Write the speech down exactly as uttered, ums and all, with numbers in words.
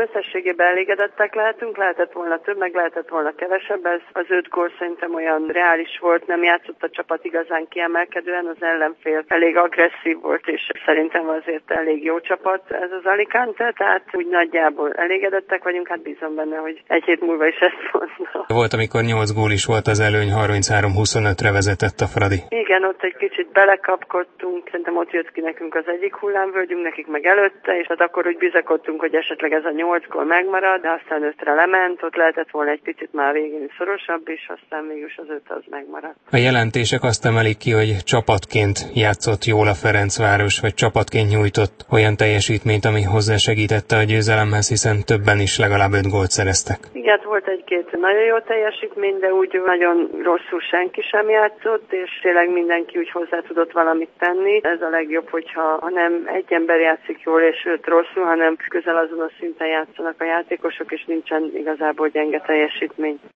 Összességében elégedettek lehetünk, lehetett volna több, meg lehetett volna kevesebb. Ez az öt gól szerintem olyan reális volt, nem játszott a csapat igazán kiemelkedően, az ellenfél elég agresszív volt, és szerintem azért elég jó csapat ez az Alicante, tehát úgy nagyjából elégedettek vagyunk, hát bízom benne, hogy egy hét múlva is ezt mondom. Volt, amikor nyolc gól is volt az előny, harminchárom huszonötre vezetett a Fradi. Igen, ott egy kicsit belekapkodtunk, szerintem ott jött ki nekünk az egyik hullámvölgyünk, nekik meg előtte, és hát akkor úgy bizakodtunk, hogy esetleg ez a nyolc gól megmarad, de aztán ötre lement, ott lehetett volna egy picit már végén szorosabb is, aztán mégis az öt az megmaradt. A jelentések azt emelik ki, hogy csapatként játszott jól a Ferencváros, vagy csapatként nyújtott olyan teljesítményt, ami hozzásegítette a győzelemhez, hiszen többen is legalább öt gólt szereztek. Igen, volt egy-két nagyon jó teljesítmény, de úgy nagyon rosszul senki sem játszott, és tényleg mindenki úgy hozzá tudott valamit tenni. Ez a legjobb, hogyha ha nem egy ember játszik jól és öt rosszul, hanem közel azon a szinten játszanak a játékosok, és nincsen igazából gyenge teljesítmény.